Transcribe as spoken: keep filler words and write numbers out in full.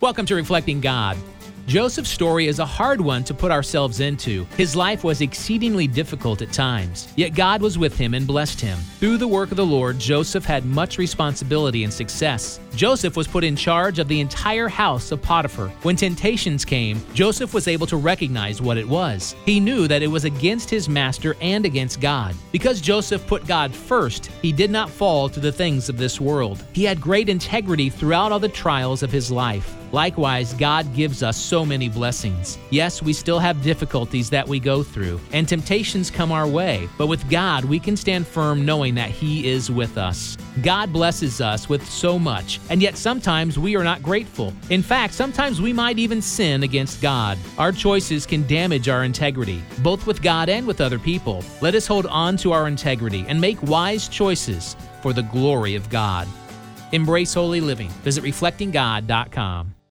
Welcome to Reflecting God. Joseph's story is a hard one to put ourselves into. His life was exceedingly difficult at times, yet God was with him and blessed him. Through the work of the Lord, Joseph had much responsibility and success. Joseph was put in charge of the entire house of Potiphar. When temptations came, Joseph was able to recognize what it was. He knew that it was against his master and against God. Because Joseph put God first, he did not fall to the things of this world. He had great integrity throughout all the trials of his life. Likewise, God gives us so many blessings. Yes, we still have difficulties that we go through, and temptations come our way, but with God, we can stand firm knowing that He is with us. God blesses us with so much, and yet sometimes we are not grateful. In fact, sometimes we might even sin against God. Our choices can damage our integrity, both with God and with other people. Let us hold on to our integrity and make wise choices for the glory of God. Embrace holy living. Visit reflecting god dot com.